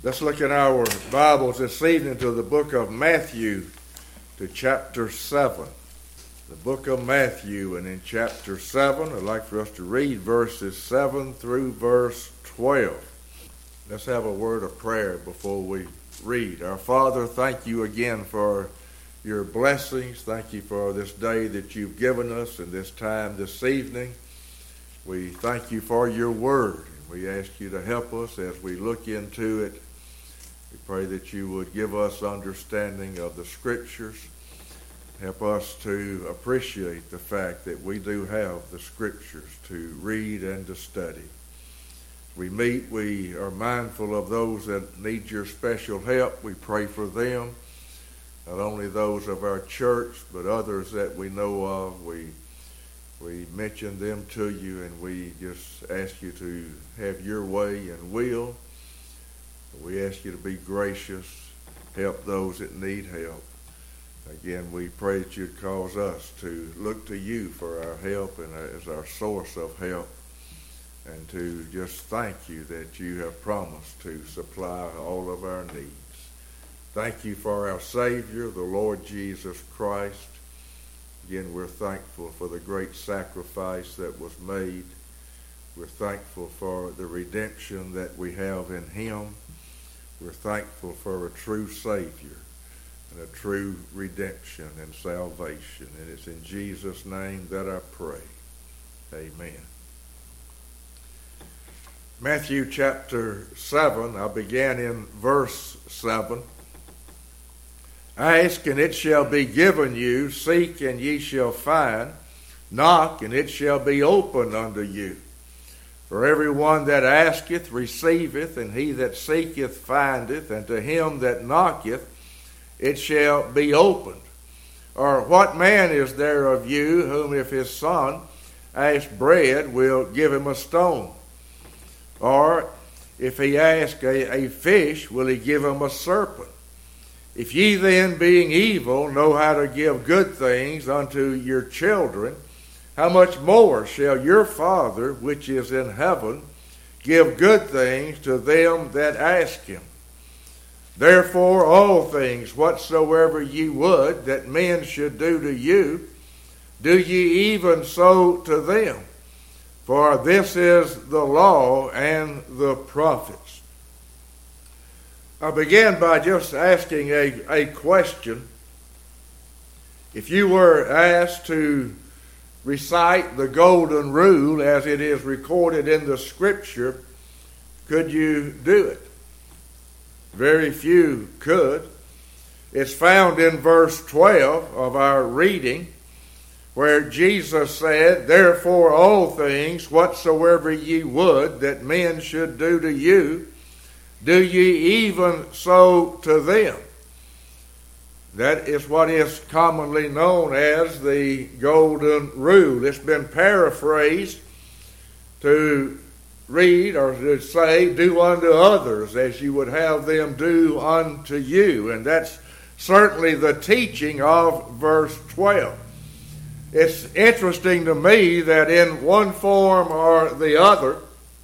Let's look in our Bibles this evening to the book of Matthew, to chapter 7. The book of Matthew, and in chapter 7, I'd like for us to read verses 7 through verse 12. Let's have a word of prayer before we read. Our Father, thank you again for your blessings. Thank you for this day that you've given us and this time this evening. We thank you for your word. We ask you to help us as we look into it. We pray that you would give us understanding of the Scriptures. Help us to appreciate the fact that we do have the Scriptures to read and to study. We meet, we are mindful of those that need your special help. We pray for them, not only those of our church, but others that we know of. We mention them to you, and we just ask you to have your way and will. We ask you to be gracious, help those that need help. Again, we pray that you'd cause us to look to you for our help and as our source of help, and to just thank you that you have promised to supply all of our needs. Thank you for our Savior, the Lord Jesus Christ. Again, we're thankful for the great sacrifice that was made. We're thankful for the redemption that we have in him. We're thankful for a true Savior and a true redemption and salvation. And it's in Jesus' name that I pray. Amen. Matthew chapter 7, I began in verse 7. Ask, and it shall be given you. Seek, and ye shall find. Knock, and it shall be opened unto you. For everyone that asketh receiveth, and he that seeketh findeth, and to him that knocketh it shall be opened. Or what man is there of you whom if his son ask bread will give him a stone? Or if he ask a fish, will he give him a serpent? If ye then, being evil, know how to give good things unto your children, how much more shall your Father, which is in heaven, give good things to them that ask him? Therefore all things whatsoever ye would that men should do to you, do ye even so to them. For this is the law and the prophets. I began by just asking a question. If you were asked to recite the golden rule as it is recorded in the Scripture, could you do it? Very few could. It's found in verse 12 of our reading, where Jesus said, Therefore all things whatsoever ye would that men should do to you, do ye even so to them. That is what is commonly known as the golden rule. It's been paraphrased to read or to say, do unto others as you would have them do unto you. And that's certainly the teaching of verse 12. It's interesting to me that in one form or the other,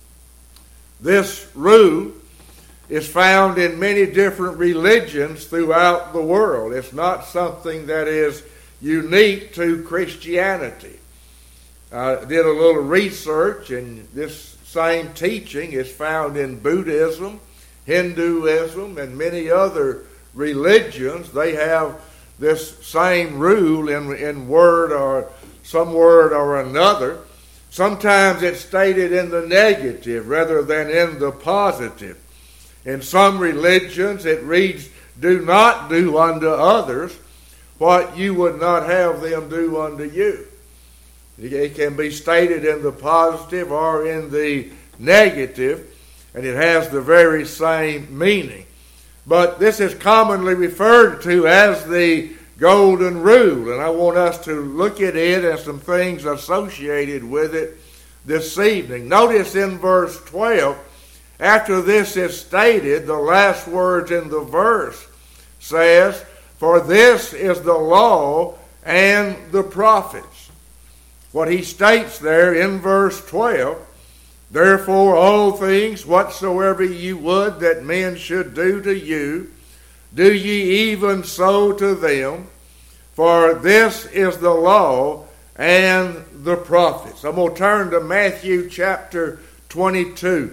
this rule is found in many different religions throughout the world. It's not something that is unique to Christianity. I did a little research, and this same teaching is found in Buddhism, Hinduism, and many other religions. They have this same rule in word or some word or another. Sometimes it's stated in the negative rather than in the positive. In some religions it reads, do not do unto others what you would not have them do unto you. It can be stated in the positive or in the negative, and it has the very same meaning. But this is commonly referred to as the golden rule, and I want us to look at it and some things associated with it this evening. Notice in verse 12, after this is stated, the last words in the verse says, For this is the law and the prophets. What he states there in verse 12 Therefore all things whatsoever ye would that men should do to you, do ye even so to them, for this is the law and the prophets. I'm going to turn to Matthew chapter 22.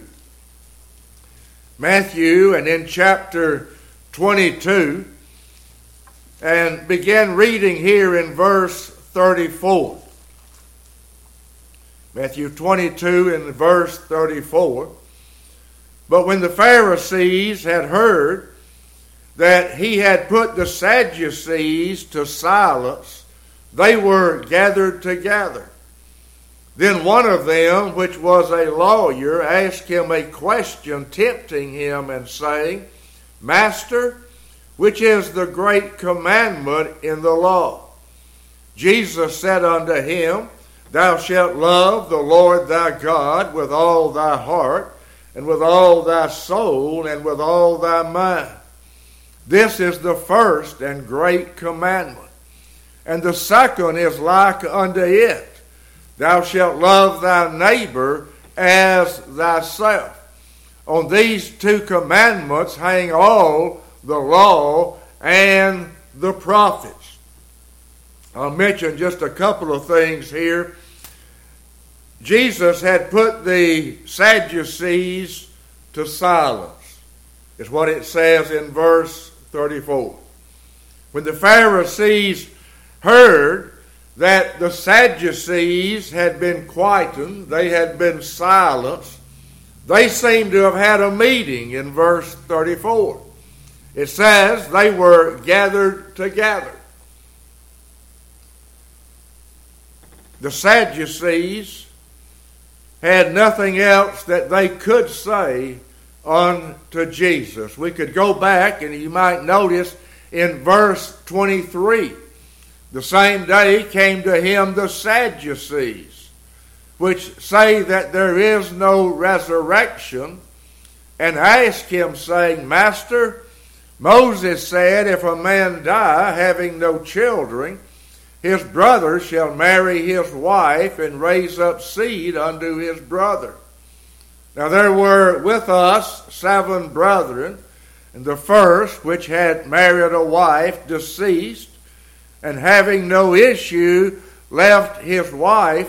Matthew, and in chapter 22, and begin reading here in verse 34. Matthew 22 and verse 34. But when the Pharisees had heard that he had put the Sadducees to silence, they were gathered together. Then one of them, which was a lawyer, asked him a question, tempting him and saying, Master, which is the great commandment in the law? Jesus said unto him, Thou shalt love the Lord thy God with all thy heart, and with all thy soul, and with all thy mind. This is the first and great commandment. And the second is like unto it. Thou shalt love thy neighbor as thyself. On these two commandments hang all the law and the prophets. I'll mention just a couple of things here. Jesus had put the Sadducees to silence, is what it says in verse 34. When the Pharisees heard that the Sadducees had been quietened, they had been silenced, they seem to have had a meeting in verse 34. It says they were gathered together. The Sadducees had nothing else that they could say unto Jesus. We could go back, and you might notice in verse 23, the same day came to him the Sadducees, which say that there is no resurrection, and asked him, saying, Master, Moses said, if a man die having no children, his brother shall marry his wife and raise up seed unto his brother. Now there were with us 7 brethren, and the first, which had married a wife, deceased, and having no issue, left his wife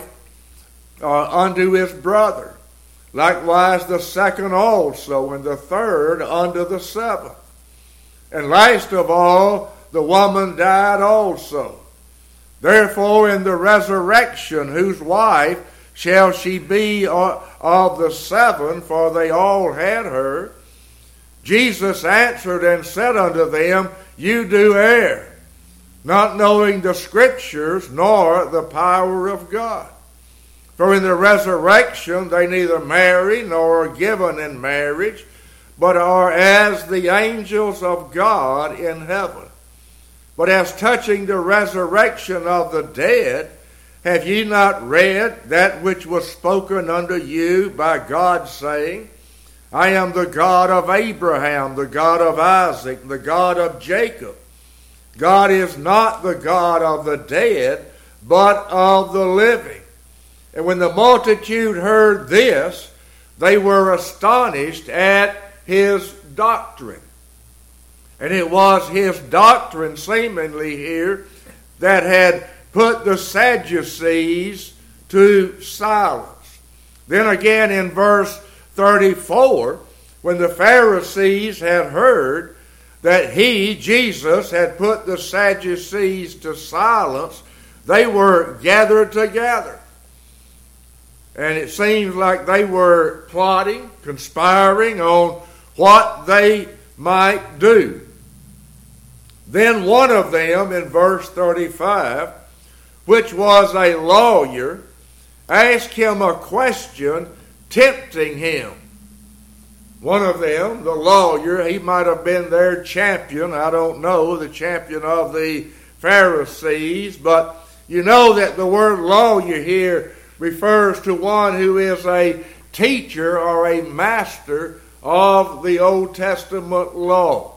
unto his brother. Likewise the second also, and the third unto the 7th. And last of all, the woman died also. Therefore in the resurrection, whose wife shall she be of the 7? For they all had her. Jesus answered and said unto them, You do err, not knowing the Scriptures, nor the power of God. For in the resurrection they neither marry nor are given in marriage, but are as the angels of God in heaven. But as touching the resurrection of the dead, have ye not read that which was spoken unto you by God, saying, I am the God of Abraham, the God of Isaac, the God of Jacob. God is not the God of the dead, but of the living. And when the multitude heard this, they were astonished at his doctrine. And it was his doctrine, seemingly here, that had put the Sadducees to silence. Then again in verse 34, when the Pharisees had heard that he, Jesus, had put the Sadducees to silence, they were gathered together. And it seems like they were plotting, conspiring on what they might do. Then one of them, in verse 35, which was a lawyer, asked him a question, tempting him. One of them, the lawyer, he might have been their champion, I don't know, the champion of the Pharisees, but you know that the word lawyer here refers to one who is a teacher or a master of the Old Testament law.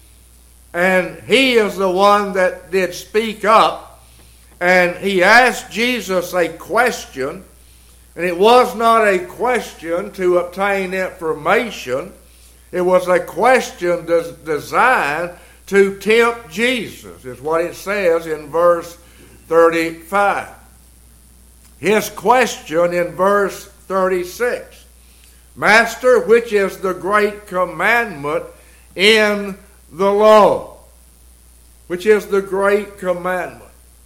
And he is the one that did speak up, and he asked Jesus a question And it was not a question to obtain information. It was a question designed to tempt Jesus, is what it says in verse 35. His question in verse 36. Master, which is the great commandment in the law? Which is the great commandment?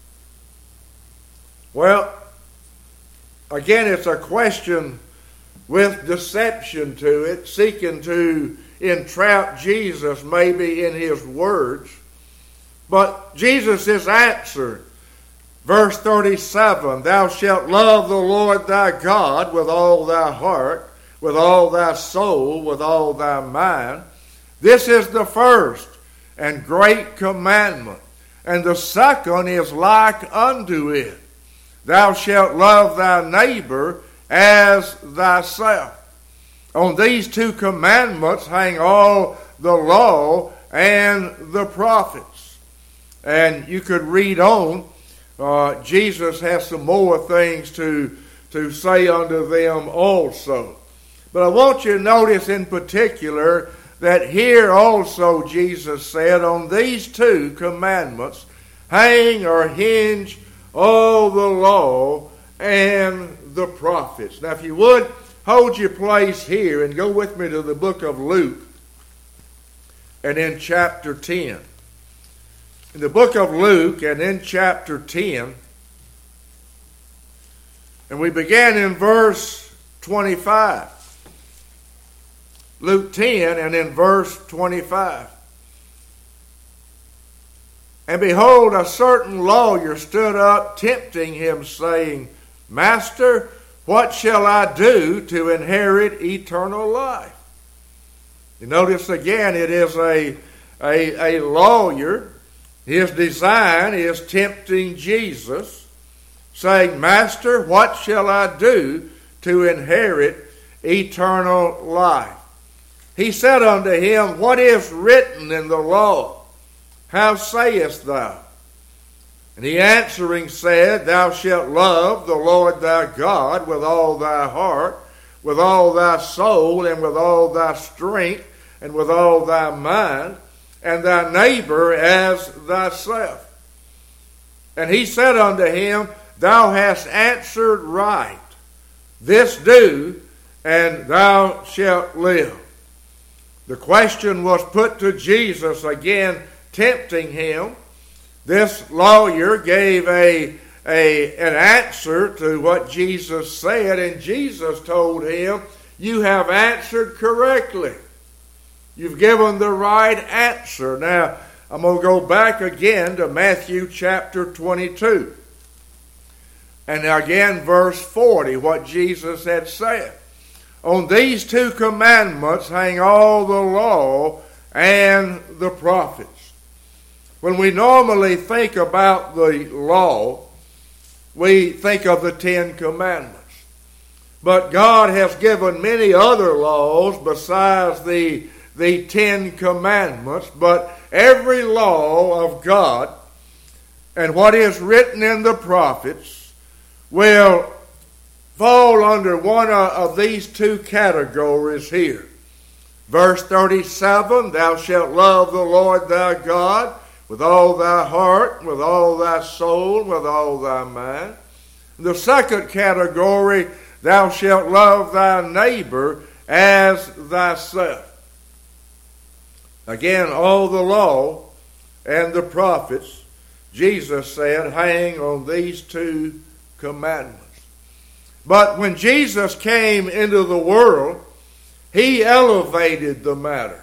Well, again, it's a question with deception to it, seeking to entrap Jesus maybe in his words. But Jesus' answer, verse 37, Thou shalt love the Lord thy God with all thy heart, with all thy soul, with all thy mind. This is the first and great commandment. And the second is like unto it. Thou shalt love thy neighbor as thyself. On these two commandments hang all the law and the prophets. And you could read on. Jesus has some more things to say unto them also. But I want you to notice in particular that here also Jesus said, on these two commandments hang or hinge all the law and the prophets. Now if you would, hold your place here and go with me to the book of Luke and in chapter 10. In the book of Luke and in chapter 10, and we began in verse 25. Luke 10 and in verse 25. And behold, a certain lawyer stood up, tempting him, saying, Master, what shall I do to inherit eternal life? You notice again, it is a lawyer. His design is tempting Jesus, saying, Master, what shall I do to inherit eternal life? He said unto him, What is written in the law? How sayest thou? And he answering said, Thou shalt love the Lord thy God with all thy heart, with all thy soul, and with all thy strength, and with all thy mind, and thy neighbor as thyself. And he said unto him, Thou hast answered right. This do, and thou shalt live. The question was put to Jesus again, tempting him. This lawyer gave an answer to what Jesus said, and Jesus told him, You have answered correctly. You've given the right answer. Now, I'm going to go back again to Matthew chapter 22. And again, verse 40, what Jesus had said. On these two commandments hang all the law and the prophets. When we normally think about the law, we think of the 10 Commandments. But God has given many other laws besides the 10 Commandments. But every law of God and what is written in the prophets will fall under one of these two categories here. Verse 37, Thou shalt love the Lord thy God with all thy heart, with all thy soul, with all thy mind. The second category, Thou shalt love thy neighbor as thyself. Again, all the law and the prophets, Jesus said, hang on these two commandments. But when Jesus came into the world, he elevated the matter.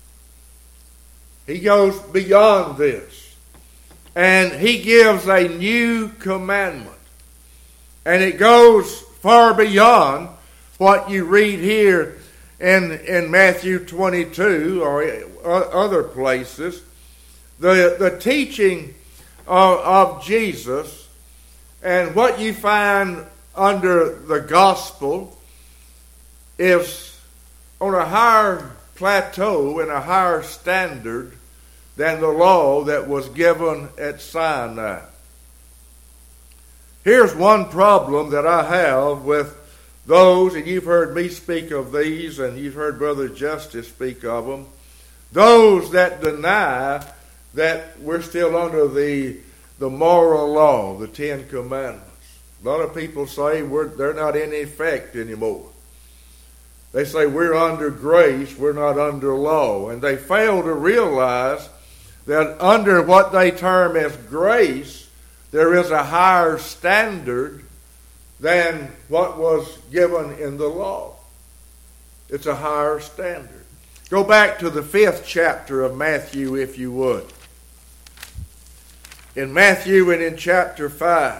He goes beyond this. And he gives a new commandment. And it goes far beyond what you read here in Matthew 22 or other places. The teaching of Jesus and what you find under the gospel is on a higher plateau and a higher standard than the law that was given at Sinai. Here's one problem that I have with those, and you've heard me speak of these, and you've heard Brother Justice speak of them, those that deny that we're still under the moral law, the Ten Commandments. A lot of people say they're not in effect anymore. They say we're under grace, we're not under law. And they fail to realize that under what they term as grace, there is a higher standard than what was given in the law. It's a higher standard. Go back to the 5th chapter of Matthew, if you would. In Matthew and in chapter 5.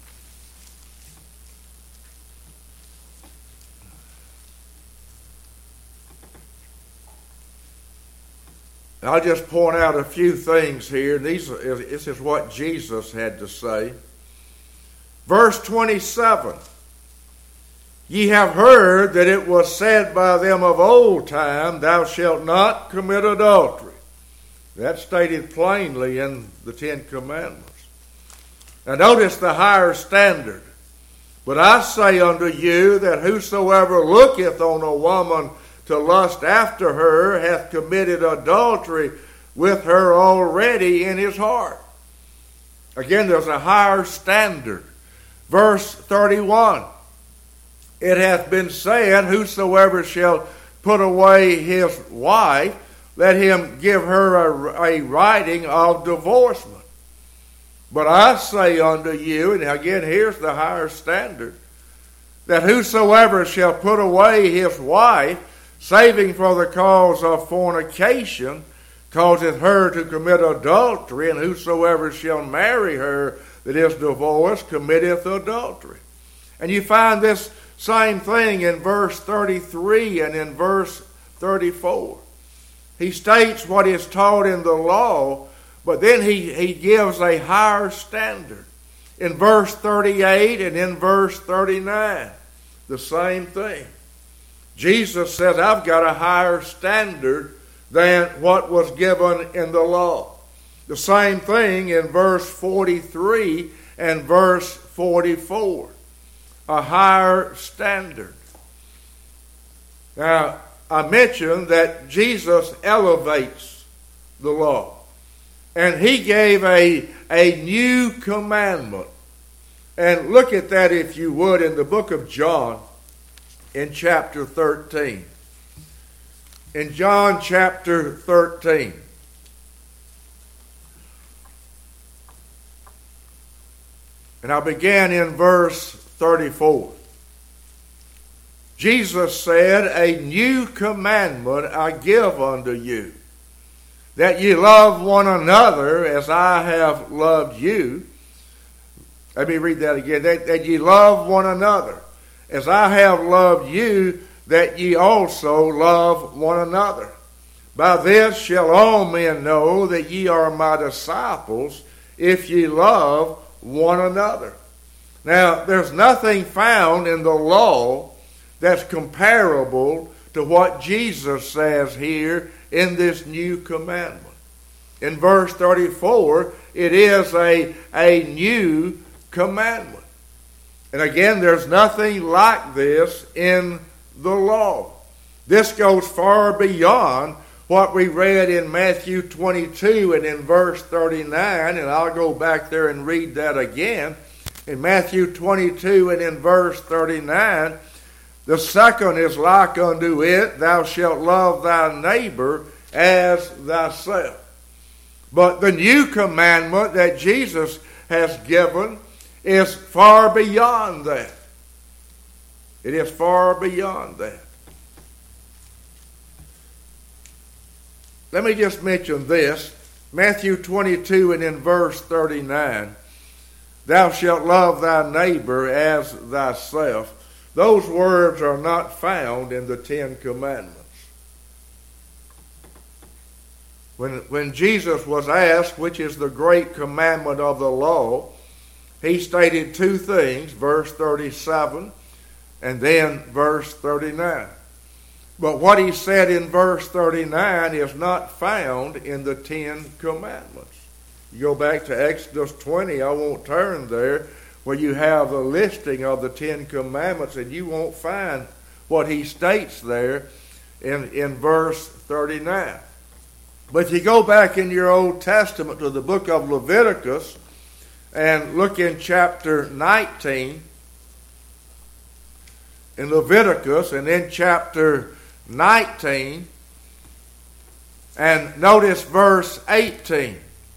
I'll just point out a few things here. This is what Jesus had to say. Verse 27. Ye have heard that it was said by them of old time, Thou shalt not commit adultery. That's stated plainly in the Ten Commandments. Now notice the higher standard. But I say unto you that whosoever looketh on a woman to lust after her hath committed adultery with her already in his heart. Again, there's a higher standard. Verse 31. It hath been said, whosoever shall put away his wife, let him give her a writing of divorcement. But I say unto you, and again here's the higher standard, that whosoever shall put away his wife, saving for the cause of fornication, causeth her to commit adultery, and whosoever shall marry her that is divorced committeth adultery. And you find this same thing in verse 33 and in verse 34. He states what is taught in the law, but then he gives a higher standard. In verse 38 and in verse 39, the same thing. Jesus says, I've got a higher standard than what was given in the law. The same thing in verse 43 and verse 44. A higher standard. Now, I mentioned that Jesus elevates the law. And he gave a new commandment. And look at that, if you would, in the book of John, in chapter 13. In John chapter 13. And I began in verse 34. Jesus said, A new commandment I give unto you, that ye love one another as I have loved you. Let me read that again. That ye love one another as I have loved you, that ye also love one another. By this shall all men know that ye are my disciples, if ye love one another. Now, there's nothing found in the law that's comparable to what Jesus says here in this new commandment. In verse 34, it is a new commandment. And again, there's nothing like this in the law. This goes far beyond what we read in Matthew 22 and in verse 39, and I'll go back there and read that again. In Matthew 22 and in verse 39, the second is like unto it, Thou shalt love thy neighbor as thyself. But the new commandment that Jesus has given is far beyond that. It is far beyond that. Let me just mention this. Matthew 22 and in verse 39, Thou shalt love thy neighbor as thyself. Those words are not found in the Ten Commandments. When Jesus was asked which is the great commandment of the law, he stated two things, verse 37 and then verse 39. But what he said in verse 39 is not found in the Ten Commandments. You go back to Exodus 20, I won't turn there, where you have the listing of the Ten Commandments, and you won't find what he states there in verse 39. But if you go back in your Old Testament to the book of Leviticus and look in chapter 19, in Leviticus and in chapter 19, and notice verse 18.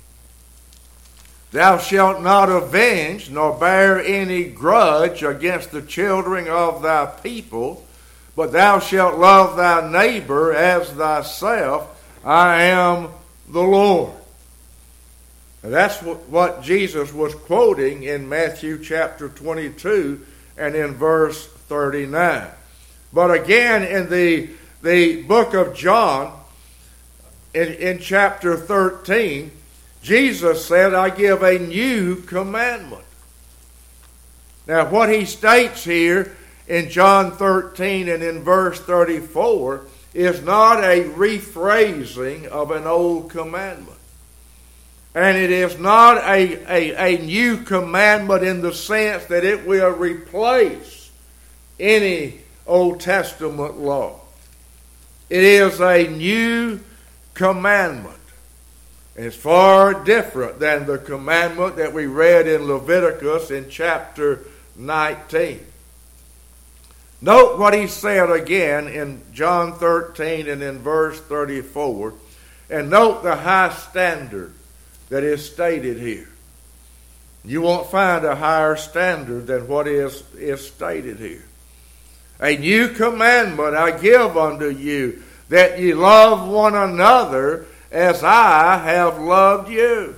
Thou shalt not avenge nor bear any grudge against the children of thy people, but thou shalt love thy neighbor as thyself. I am the Lord. And that's what Jesus was quoting in Matthew chapter 22 and in verse 39. But again, in the book of John, in chapter 13, Jesus said, I give a new commandment. Now, what he states here in John 13 and in verse 34 is not a rephrasing of an old commandment. And it is not a new commandment in the sense that it will replace any Old Testament law. It is a new commandment. It's far different than the commandment that we read in Leviticus in chapter 19. Note what he said again in John 13 and in verse 34. And note the high standard that is stated here. You won't find a higher standard than what is stated here. A new commandment I give unto you, that ye love one another as I have loved you.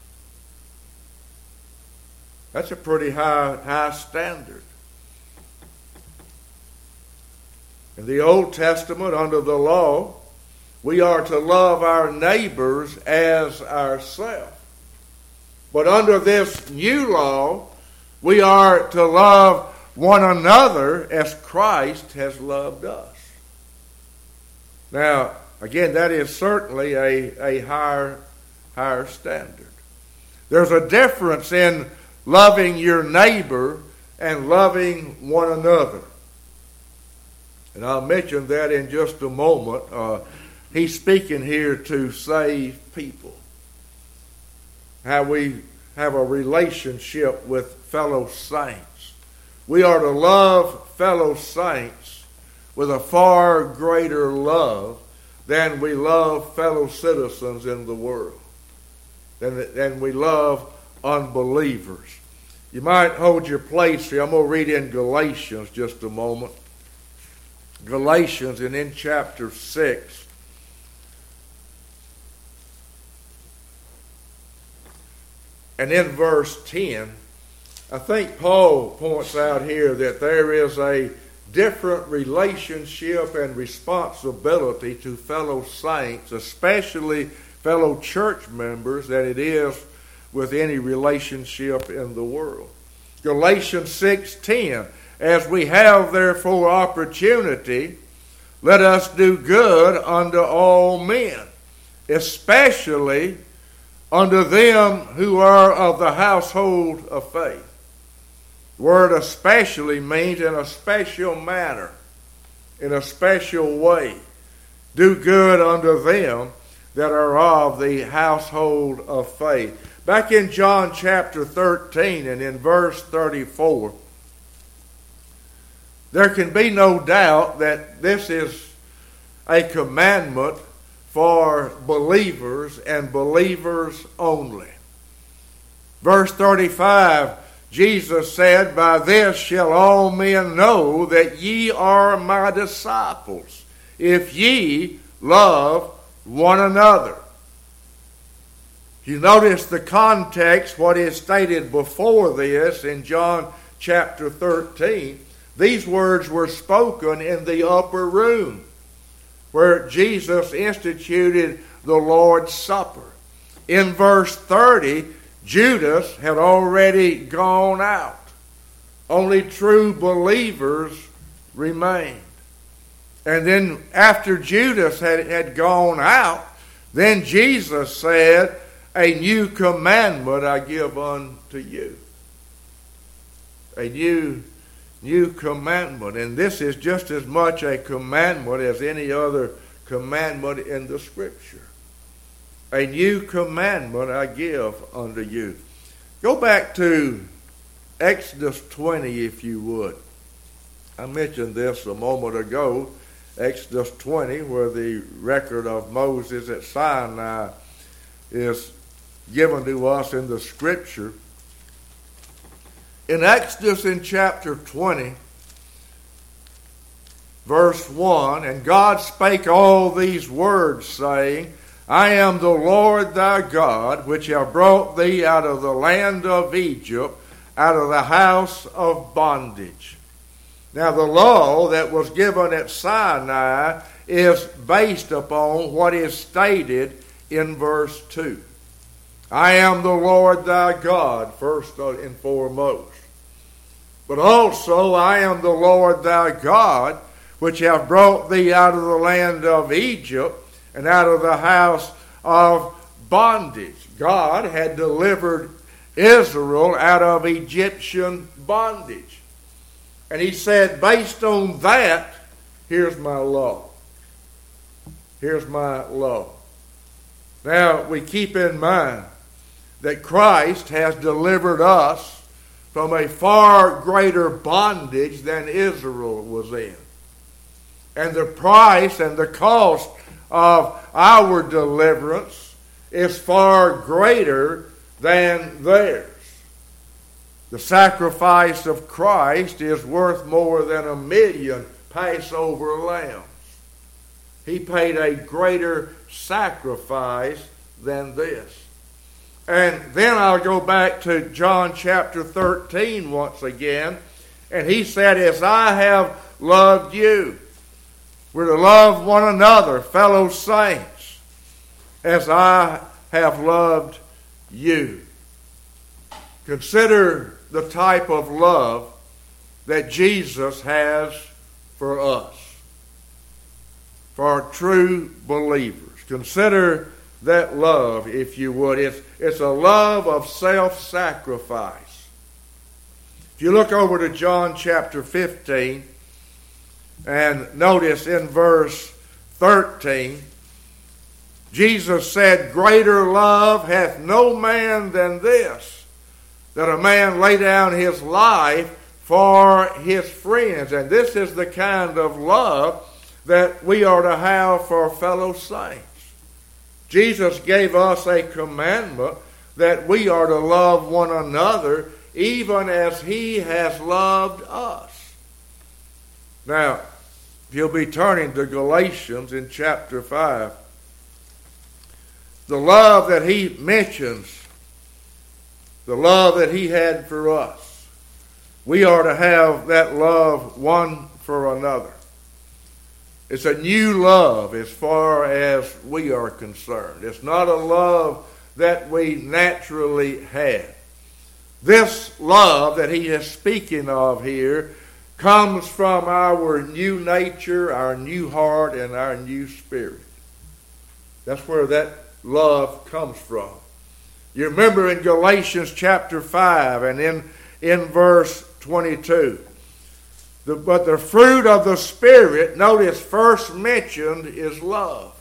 That's a pretty high standard. In the Old Testament, under the law, we are to love our neighbors as ourselves. But under this new law, we are to love one another as Christ has loved us. Now, again, that is certainly a higher standard. There's a difference in loving your neighbor and loving one another. And I'll mention that in just a moment. He's speaking here to save people. How we have a relationship with fellow saints. We are to love fellow saints with a far greater love than we love fellow citizens in the world, than we love unbelievers. You might hold your place here. I'm going to read in Galatians just a moment. Galatians, and in chapter 6. And in verse 10, I think Paul points out here that there is a different relationship and responsibility to fellow saints, especially fellow church members, than it is with any relationship in the world. Galatians 6:10, as we have therefore opportunity, let us do good unto all men, especially unto them who are of the household of faith. The word especially means in a special manner, in a special way. Do good unto them that are of the household of faith. Back in John chapter 13 and in verse 34, there can be no doubt that this is a commandment for believers and believers only. Verse 35, Jesus said, by this shall all men know that ye are my disciples, if ye love one another. You notice the context, what is stated before this in John chapter 13. These words were spoken in the upper room where Jesus instituted the Lord's Supper. In verse 30, Judas had already gone out. Only true believers remained. And then after Judas had gone out, then Jesus said, a new commandment I give unto you. a new commandment. And this is just as much a commandment as any other commandment in the Scripture. A new commandment I give unto you. Go back to Exodus 20, if you would. I mentioned this a moment ago. Exodus 20, where the record of Moses at Sinai is given to us in the Scripture. In Exodus in chapter 20, verse 1, and God spake all these words, saying, I am the Lord thy God, which have brought thee out of the land of Egypt, out of the house of bondage. Now the law that was given at Sinai is based upon what is stated in verse 2. I am the Lord thy God, first and foremost. But also I am the Lord thy God, which have brought thee out of the land of Egypt, and out of the house of bondage. God had delivered Israel out of Egyptian bondage. And he said, based on that, here's my law. Here's my law. Now, we keep in mind that Christ has delivered us from a far greater bondage than Israel was in. And the price and the cost of our deliverance is far greater than theirs. The sacrifice of Christ is worth more than 1,000,000 Passover lambs. He paid a greater sacrifice than this. And then I'll go back to John chapter 13 once again. And he said, as I have loved you, we're to love one another, fellow saints, as I have loved you. Consider the type of love that Jesus has for us, for true believers. Consider that love, if you would. It's a love of self-sacrifice. If you look over to John chapter 15, and notice in verse 13, Jesus said, greater love hath no man than this, that a man lay down his life for his friends. And this is the kind of love that we are to have for fellow saints. Jesus gave us a commandment that we are to love one another even as he has loved us. Now, you'll be turning to Galatians in chapter 5. The love that he mentions, the love that he had for us, we are to have that love one for another. It's a new love as far as we are concerned. It's not a love that we naturally have. This love that he is speaking of here comes from our new nature, our new heart, and our new spirit. That's where that love comes from. You remember in Galatians chapter 5 and in verse 22. But the fruit of the Spirit, notice first mentioned, is love.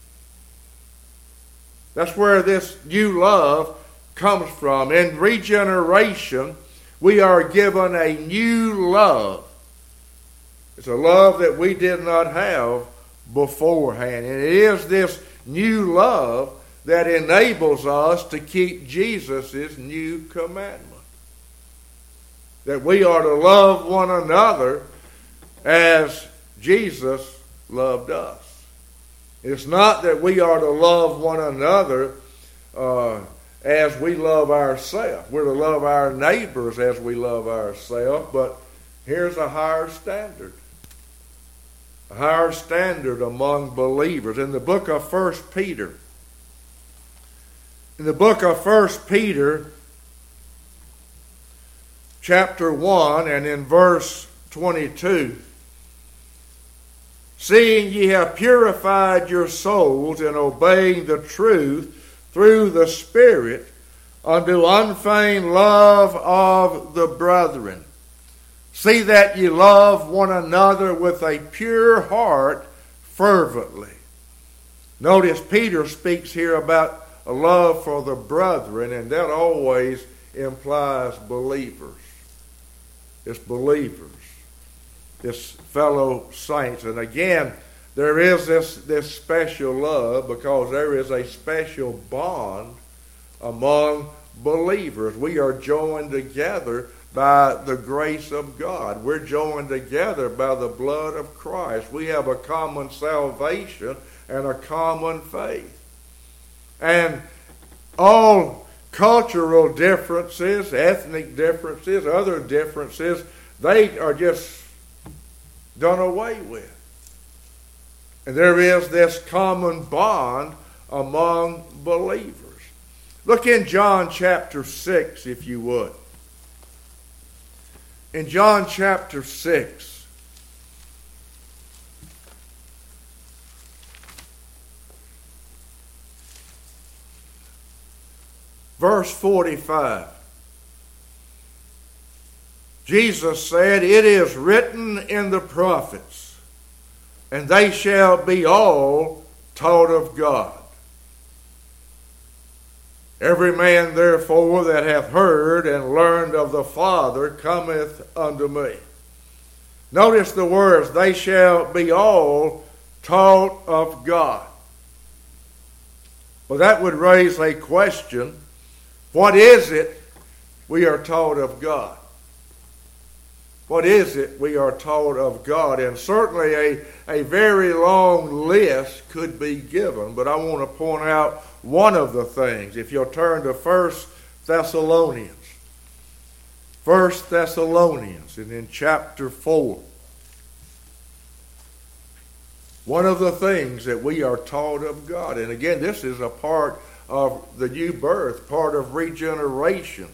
That's where this new love comes from. In regeneration, we are given a new love. It's a love that we did not have beforehand. And it is this new love that enables us to keep Jesus' new commandment. That we are to love one another as Jesus loved us. It's not that we are to love one another as we love ourselves. We're to love our neighbors as we love ourselves, but here's a higher standard. A higher standard among believers. In the book of 1 Peter, chapter 1 and in verse 22, seeing ye have purified your souls in obeying the truth through the Spirit unto unfeigned love of the brethren. See that ye love one another with a pure heart fervently. Notice Peter speaks here about a love for the brethren, and that always implies believers. It's believers. It's fellow saints. And again, there is this special love because there is a special bond among believers. We are joined together by the grace of God. We're joined together by the blood of Christ. We have a common salvation and a common faith. And all cultural differences, ethnic differences, other differences, they are just done away with. And there is this common bond among believers. Look in John chapter 6, if you would. In John chapter 6, verse 45, Jesus said, "It is written in the prophets, and they shall be all taught of God. Every man, therefore, that hath heard and learned of the Father cometh unto me." Notice the words, they shall be all taught of God. Well, that would raise a question. What is it we are taught of God? What is it we are taught of God? And certainly a very long list could be given, but I want to point out one of the things. If you'll turn to 1 Thessalonians. 1 Thessalonians, and in chapter 4. One of the things that we are taught of God, and again, this is a part of the new birth, part of regeneration.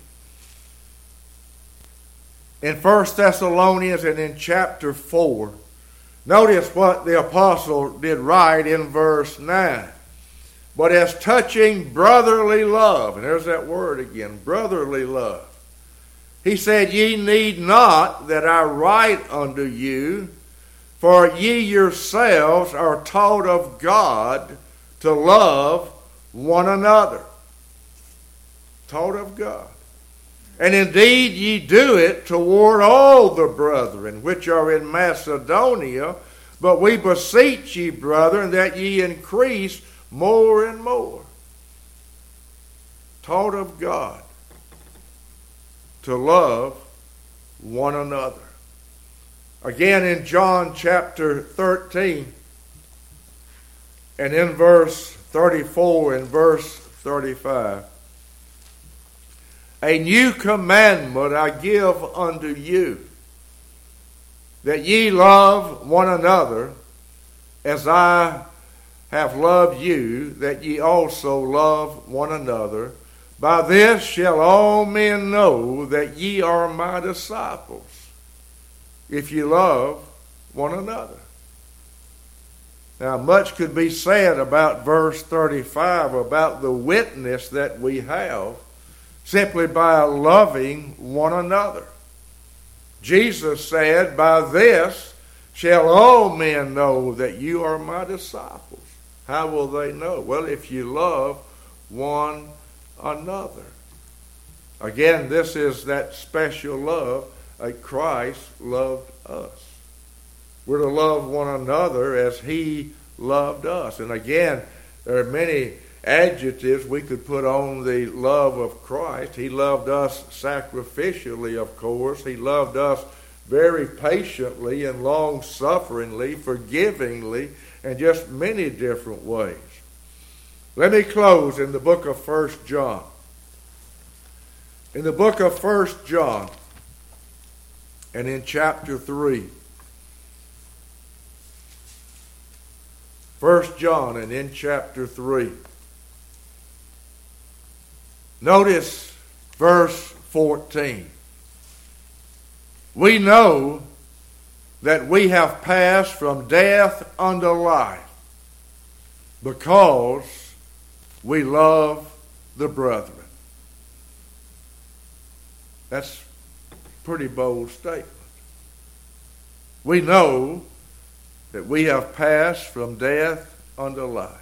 In 1 Thessalonians and in chapter 4, notice what the apostle did write in verse 9. "But as touching brotherly love," and there's that word again, brotherly love. He said, "Ye need not that I write unto you, for ye yourselves are taught of God to love one another." Taught of God. "And indeed ye do it toward all the brethren which are in Macedonia, but we beseech ye, brethren, that ye increase more and more." Taught of God to love one another. Again in John chapter 13 and in verse 34 and verse 35. "A new commandment I give unto you, that ye love one another as I have loved you, that ye also love one another. By this shall all men know that ye are my disciples, if ye love one another." Now, much could be said about verse 35, about the witness that we have simply by loving one another. Jesus said, "By this shall all men know that you are my disciples." How will they know? Well, if you love one another. Again, this is that special love that Christ loved us. We're to love one another as he loved us. And again, there are many adjectives we could put on the love of Christ. He loved us sacrificially, of course. He loved us very patiently and long-sufferingly, forgivingly, and just many different ways. Let me close in the book of 1 John. In the book of 1 John and in chapter 3. 1 John and in chapter 3. Notice verse 14. "We know that we have passed from death unto life, because we love the brethren." That's a pretty bold statement. We know that we have passed from death unto life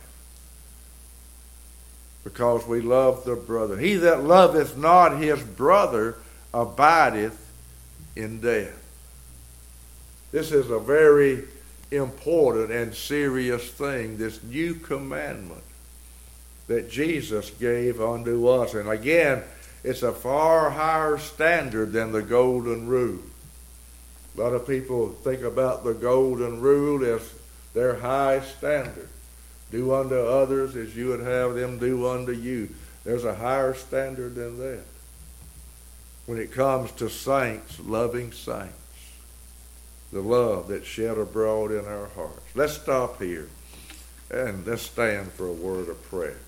because we love the brother. He that loveth not his brother abideth in death. This is a very important and serious thing, this new commandment that Jesus gave unto us. And again, it's a far higher standard than the golden rule. A lot of people think about the golden rule as their high standard. Do unto others as you would have them do unto you. There's a higher standard than that when it comes to saints, loving saints. The love that's shed abroad in our hearts. Let's stop here and let's stand for a word of prayer.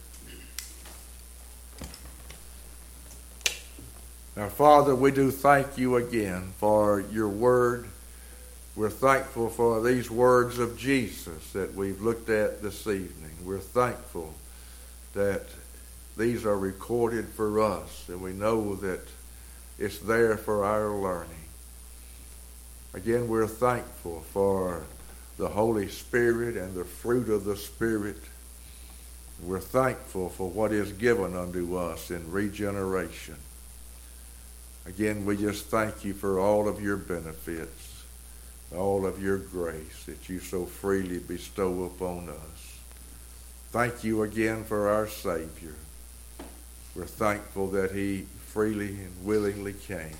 Now, Father, we do thank you again for your word. We're thankful for these words of Jesus that we've looked at this evening. We're thankful that these are recorded for us, and we know that it's there for our learning. Again, we're thankful for the Holy Spirit and the fruit of the Spirit. We're thankful for what is given unto us in regeneration. Again, we just thank you for all of your benefits, all of your grace that you so freely bestow upon us. Thank you again for our Savior. We're thankful that he freely and willingly came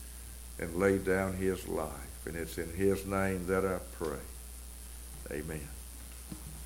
and laid down his life. And it's in his name that I pray. Amen.